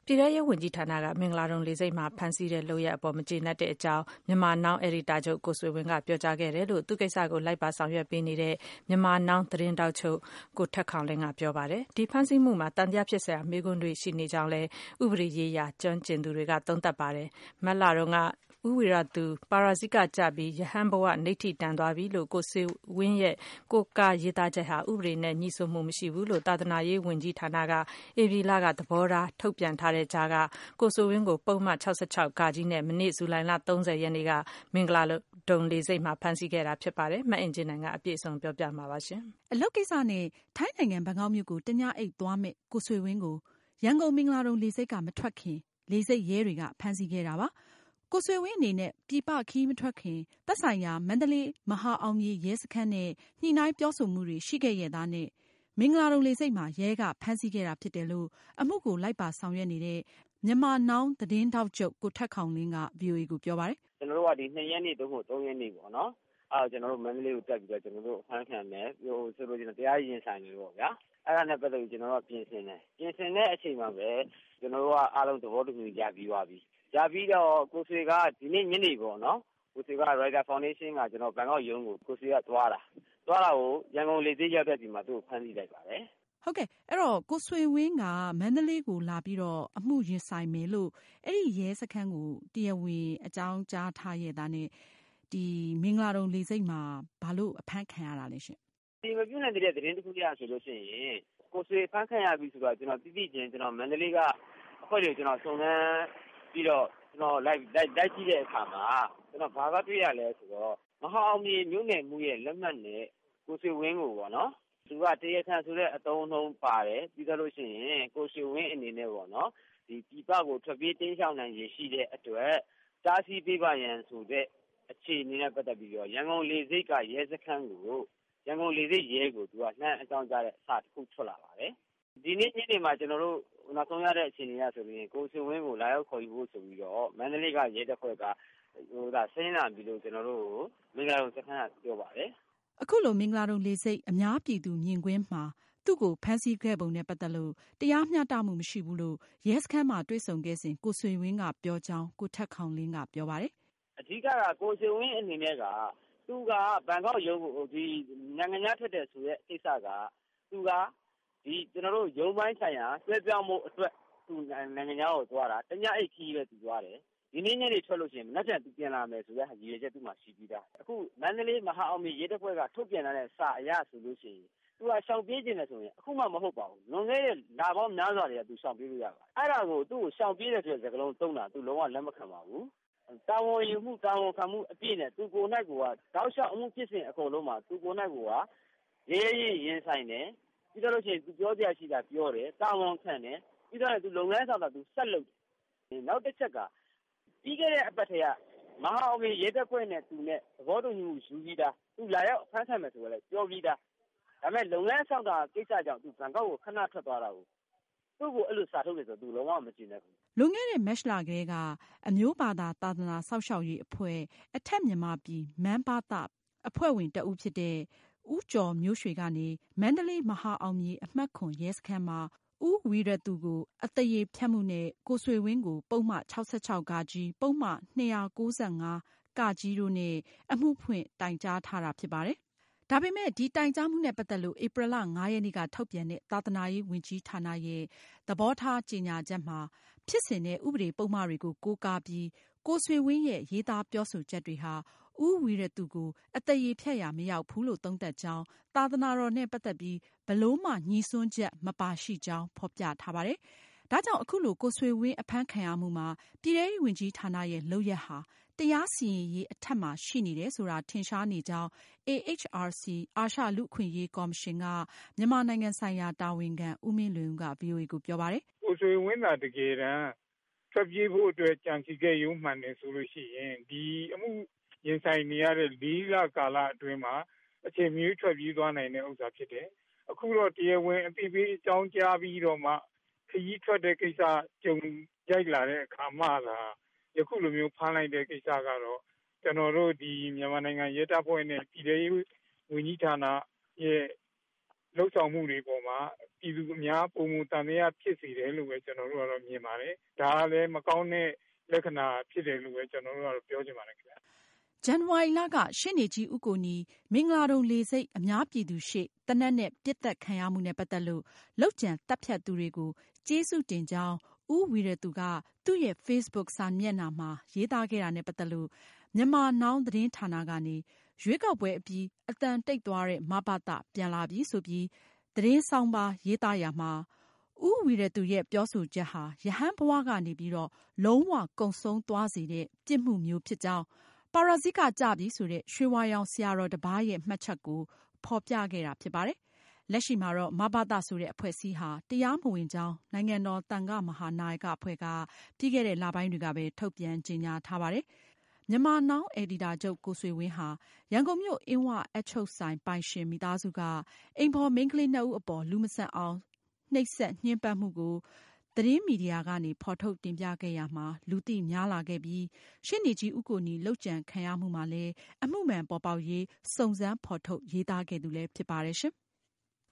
ပြည်ထဲရေးဝန်ကြီးဌာနကမင်္ဂလာဒုံလေဆိပ်မှာဖမ်းဆီးတဲ့လုပ်ရပ်အပေါ်မကျေနပ်တဲ့အကြောင်းမြန်မာနောင်းအယ်ဒီတာချုပ်ကိုဆွေဝင်းကပြောကြားခဲ့တယ်လို့သူကိစ္စကိုလိုက်ပါဆောင်ရွက်ပေးနေတဲ့မြန်မာနောင်းသတင်းတောက်ချုပ်ကိုထက်ခေါင်လင်းကပြောပါတယ်။ဒီဖမ်းဆီးမှုမှာတန်တရားဖြစ်စရာမေးခွန်းတွေရှိနေကြောင်းလည်းဥပဒေရေးရာကျွမ်းကျင်သူတွေကသုံးသပ်ပါတယ်။မတ်လတုန်းကဥဝီရသူပါရာဇိကကြပြီးယဟန်ဘဝနေထိတန်သွားပြီလို့ကိုဆွေဝင်းရဲ့ကိုကရေးသားချက်ဟာဥပဒေနဲ့ညှိစွန်းမှုမရှိဘူးလို့သာသနာရေးဝန်ကြီးဌာနကဧပြီလကသဘောထားထုတ်ပြန်ထားတဲ့ကြားကကိုဆွေဝင်းကိုပုံမှန်66ကကြီးနဲ့မနေ့ဇူလိုင်လ30ရက်နေ့ကမင်္ဂလာဒုံလေဆိပ်မှာဖမ်းဆီးခဲ့တာဖြစ်ပါတယ်။မအင်ဂျင်နိုင်ကအပြည့်အစုံပြောပြမှာပါရှင်။အလုပ်ကိစ္စနဲ့ထိုင်းနိုင်ငံဘန်ကောက်မြို့ကိုတညအိတ်သွားမဲ့ကိုဆွေဝင်းကိုရန်ကုန်မင်္ဂလာဒုံလေဆိပ်ကမထွက်ခင်လေဆိပ်ရဲတွေကဖမ်းဆီးခဲ့တာပါ။ကိုဆွေဝင်းအနေနဲ့ပြည်ပခရီးမထွက်ခင်သက်ဆိုင်ရာမန္တလေးမဟာအောင်မြေရဲစခန်းနဲ့ညှိနှိုင်းပြောဆိုမှုတွေရှိခဲ့ရဲ့သားနဲ့မင်္ဂလာဒုံလေဆိပ်မှာရဲကဖမ်းဆီးခဲ့တာဖြစ်တယ်လို့အမှုကိုလိုက်ပါဆောင်ရွက်နေတဲ့မြန်မာနောင်းသတင်းတောက်ချုပ်ကိုထက်ခေါင်လင်းက VOA ကိုပြောပါတယ်။ကျွန်တော်တို့ကဒီ2ရက်နေ့3ရက်နေ့ပေါ့နော်။အဲ့တော့ကျွန်တော်တို့မန္တလေးကိုတက်ပြီးတော့ကျွန်တော်တို့အဖမ်းခံမယ်။ပြောဆိုလို့တရားရင်ဆိုင်နေပေါ့ဗျာ။အဲ့ဒါနဲ့ပတ်သက်ပြီးကျွန်တော်တို့ပြင်ဆင်တယ်။ပြင်ဆင်တဲ့အချိန်မှာပဲကျွန်တော်တို့ကအားလုံးသဘောတူညီကြပြီးသွားပြီ။ကြပြီးတော့ကိုဆွေကဒီနေ့ညနေပေါ့နော်။ကိုဆွေက Rider Foundation ကကျွန်တော်ဘန်ကောက်ရုံးကိုကိုဆွေကသွားတာကိုရန်ကုန်လေဆိပ်ရောက်တဲ့ဒီမှာသူ့ကိုဖမ်းဆီးလိုက်ပါတယ်။ဟုတ်ကဲ့အဲ့တော့ကိုဆွေဝင်းကမန္တလေးကိုလာပြီးတော့အမှုရင်ဆိုင်မယ်လို့အဲ့ဒီရဲစခန်းကိုတရားဝင်အကြောင်းကြားထားရဲ့သားနဲ့ဒီမင်္ဂလာဒုံလေဆိပ်မှာဘာလို့အဖမ်းခံရတာလဲရှင်ဒီမပြုတ်နိုင်တဲ့သတင်းတစ်ခုရဆိုလို့ရှိရင်ကိုဆွေဖမ်းခံရပြီဆိုတော့ကျွန်တော်တိတိကျကျကျွန်တော်မန္တလေးကအဖွဲ့တွေကျွန်တော်စုံစမ်းပြီးတော့ကျွန်တော်လိုက်ကြည့်တဲ့အခါမှာကျွန်တော်ဘာကတွေ့ရလဲဆိုတော့မဟာအောင်မြေမြို့နယ်မှုရဲ့လက်မှတ်နဲ့ကိုဆွေဝင်းကိုပေါ့နော်သူကတရားခံဆိုတဲ့အတုံးအနှုံးပါတယ်ပြီးတော့လို့ရှိရင်ကိုဆွေဝင်းအနေနဲ့ပေါ့နော်ဒီပြည်ပကိုထွက်ပြေးတင်းရှောင်နိုင်ရရှိတဲ့အတွက်တားဆီးပေးပါရန်ဆိုတဲ့အခြေအနေနဲ့ပတ်သက်ပြီးတော့ရန်ကုန်လေဆိပ်ကရဲစခန်းကိုရန်ကုန်လေဆိပ်ရဲကိုသူကနှမ်းအကြောင်းကြားတဲ့အစတစ်ခုထွက်လာပါတယ်ဒီနေ့ညနေမှာကျွန်တော်တို့နောက်ဆုံးရတဲ့အခြေအနေရဆိုရင်ကိုဆွေဝင်းကိုလာရောက်ခေါ်ယူဖို့ဆိုပြီးတော့မန္တလေးကရဲတပ်ဖွဲ့ကဆင်းလာပြီးတော့ကျွန်တော်တို့မင်္ဂလာဒုံစခန်းကပြောပါတယ်အခုလိုမင်္ဂလာဒုံလေဆိပ်အများပြည်သူမြင်ကွင်းမှာသူ့ကိုဖမ်းဆီးခဲ့ပုံနဲ့ပတ်သက်လို့တရားမျှတမှုမရှိဘူးလို့ရဲစခန်းမှာတွေ့ဆုံခဲ့စဉ်ကိုဆွေဝင်းကပြောကြောင်းကိုထက်ခေါင်လင်းကပြောပါတယ်အဓိကကိုဆွေဝင်းအနေနဲ့ကသူကဘန်ကောက်ရုံးကိုဒီနိုင်ငံခြားထွက်တယ်ဆိုတဲ့ကိစ္စကသူကဒီကျွန်တော်တို့ရုံးပိုင်းဆိုင်ရာဆွဲပြောင်းမှုအတွက်သူနိုင်ငံခြားကိုသွားတာတညအိတ်ခီးပဲသူသွားတယ်ဒီနေ့ညနေထွက်လို့ရှိရင်မနက်ဖြန်သူပြန်လာမယ်ဆိုတဲ့ရည်ရွယ်ချက်သူ့မှာရှိပြီးသားအခုမန္တလေးမဟာအောင်မြေရဲတပ်ဖွဲ့ကထုတ်ပြန်လာတဲ့စာအရဆိုလို့ရှိရင်သူကရှောင်ပြေးခြင်းနဲ့ဆိုရင်အခုမှမဟုတ်ပါဘူးလွန်ခဲ့တဲ့လပေါင်းများစွာတည်းကသူရှောင်ပြေးလို့ရပါတယ်အဲ့ဒါကိုသူ့ကိုရှောင်ပြေးတဲ့ဆိုတဲ့စကားလုံးသုံးတာသူလုံးဝလက်မခံပါဘူးတာဝန်ယူမှုတာဝန်ခံမှုအပြည့်နဲ့သူကိုယ်၌ကိုကတောက်လျှောက်အမှုဖြစ်စဉ်အကုန်လုံးမှာသူကိုယ်၌ကိုကရေးရင်ဆိုင်တယ်ပြီးတော့လို့ရှိရင်သူပြောပြရှိတာပြောတယ်တာဝန်ခံတယ်ပြီးတော့သူလုပ်ငန်းဆောင်တာသူဆက်လုပ်တယ်နောက်တစ်ချက်ကပြီးခဲ့တဲ့အပတ်ထဲကမဟာအောင်မြေရဲတပ်ဖွဲ့နဲ့သူနဲ့သဘောတူညီမှုယူပြီးသားသူလာရောက်ဖမ်းဆံမယ်ဆိုတော့လည်းပြောပြီးသားဒါပေမဲ့လုပ်ငန်းဆောင်တာကိစ္စကြောင့်သူဘန်ကောက်ကိုခဏထွက်သွားတာကိုသူ့ကိုအဲ့လိုစာထုတ်တယ်ဆိုသူလုံးဝမကြည့်နဲ့ဘူးလွန်ခဲ့တဲ့မတ်လကတည်းကအမျိုးဘာသာသာသနာစောင့်ရှောက်ရေးအဖွဲ့အထက်မြန်မာပြည်မန်းဘာသာအဖွဲ့ဝင်တဦးဖြစ်တဲ့ဦးကျော်မျိုးရွှေကနေမန္တလေးမဟာအောင်မြေအမှတ်ခွန်ရဲစခန်းမှာဦးဝီရသူကိုအသရေဖျက်မှုနဲ့ကိုဆွေဝင်းကိုပုံမှ66ကကြီးပုံမှ295ကကြီးတို့နဲ့အမှုဖွင့်တိုင်ကြားထားတာဖြစ်ပါတယ်။ဒါပေမဲ့ဒီတိုင်ကြားမှုနဲ့ပတ်သက်လို့ဧပြီလ9ရက်နေ့ကထုတ်ပြန်တဲ့သာသနာရေးဝန်ကြီးဌာနရဲ့သဘောထားကြေညာချက်မှာဖြစ်စဉ်တဲ့ဥပဒေပုံမှားတွေကိုကိုးကားပြီးကိုဆွေဝင်းရဲ့ရေးသားပြောဆိုချက်တွေဟာဦးဝီရသူကိုအသရေဖျက်ရာမရောက်ဘူးလို့သုံးသပ်ကြောင်းသာသနာတော်နဲ့ပတ်သက်ပြီးဘလို့မှညှိစွန်းချက်မပါရှိကြောင်းဖော်ပြထားပါတယ်။ဒါကြောင့်အခုလိုကိုဆွေဝင်းအဖမ်းခံရမှုမှာပြည်ထဲရေးဝန်ကြီးဌာနရဲ့လုပ်ရက်ဟာတရားစီရင်ရေးအထက်မှာရှိနေတယ်ဆိုတာထင်ရှားနေကြောင်း AHRC အာရှလူ့အခွင့်အရေးကော်မရှင်ကမြန်မာနိုင်ငံဆိုင်ရာတာဝန်ခံဦးမင်းလွင်ဦးက VOA ကိုပြောပါတယ်။ကိုဆွေဝင်းသာတကယ်တမ်းထွက်ပြေးဖို့အတွက်ကြံစည်ခဲ့ရုံမှန်တယ်ဆိုလို့ရှိရင်ဒီအမှုရင်ဆိုင်နေရတဲ့4လကာလအတွင်းမှာအချိန်မီထွက်ပြေးသွားနိုင်တဲ့ဥစ္စာဖြစ်တယ်။အခုတော့တရားဝင်အသိပေးအကြောင်းကြားပြီးတော့မှခရီးထွက်တဲ့ကိစ္စကြုံရိုက်လာတဲ့အခါမှသာယခုလိုမျိုးဖမ်းလိုက်တဲ့ကိစ္စကတော့ကျွန်တော်တို့ဒီမြန်မာနိုင်ငံရဲတပ်ဖွဲ့နဲ့ပြည်ထောင်စုဝန်ကြီးဌာနရဲ့လှုပ်ဆောင်မှုတွေပေါ်မှာပြည်သူအများပုံမှုတန်တရားဖြစ်စေတယ်လို့ပဲကျွန်တော်တို့ကတော့မြင်ပါတယ်ဒါကလည်းမကောင်းတဲ့လက္ခဏာဖြစ်တယ်လို့ပဲကျွန်တော်တို့ကတော့ပြောချင်ပါတယ်ခင်ဗျာဇန်နဝါရီလကရှေ့နေကြီးဦးကိုနီမင်္ဂလာဒုံလေဆိပ်အများပြည်သူရှေ့သေနတ်နဲ့ပစ်သတ်ခံရမှုနဲ့ပတ်သက်လို့လုပ်ကြံတပ်ဖြတ်သူတွေကိုကျေးဇူးတင်ကြောင်းဦးဝီရသူကသူ့ရဲ့ Facebook စာမျက်နှာမှာရေးသားခဲ့တာနဲ့ပတ်သက်လို့မြန်မာနောင်သတင်းဌာနကနေရွေးကောက်ပွဲအပြီးအသံတိတ်သွားတဲ့မဘသပြန်လာပြီဆိုပြီးသတင်းဆောင်ပါရေးသားရာမှာဦးဝီရသူရဲ့ပြောဆိုချက်ဟာယဟန်ဘဝကနေပြီးတော့လုံးဝကုံဆုံးသွားစေတဲ့ပြစ်မှုမျိုးဖြစ်ကြောင်းပါရာဇိကကြပြီဆိုတဲ့ရွှေဝါရောင်ဆရာတော်တစ်ပါးရဲ့မှတ်ချက်ကိုဖော်ပြခဲ့တာဖြစ်ပါတယ်။လက်ရှိမှာတော့မဘသဆိုတဲ့အဖွဲ့အစည်းဟာတရားမဝင်ကြောင်းနိုင်ငံတော်သံဃမဟာနာယကအဖွဲ့ကပြီးခဲ့တဲ့လပိုင်းတွေကပဲထုတ်ပြန်ကြေညာထားပါတယ်။မြန်မာနောင်အယ်ဒီတာချုပ်ကိုဆွေဝင်းဟာရန်ကုန်မြို့အင်းဝအချုပ်ဆိုင်ပိုင်ရှင်မိသားစုကအိမ်ဖော်မိန်းကလေး2ဦးအပေါ်လူမဆန်အောင်နှိပ်စက်ညှဉ်းပန်းမှုကိုသတင်းမီဒီယာကနေဖော်ထုတ်တင်ပြခဲ့ရမှာလူသိများလာခဲ့ပြီးရှေ့နေကြီးဦးကိုနီလုပ်ကြံခံရမှုမှာလည်းအမှုမှန်ပေါ်ပေါက်ရေးစုံစမ်းဖော်ထုတ်ရေးသားခဲ့သူလည်းဖြစ်ပါတယ်ရှင်။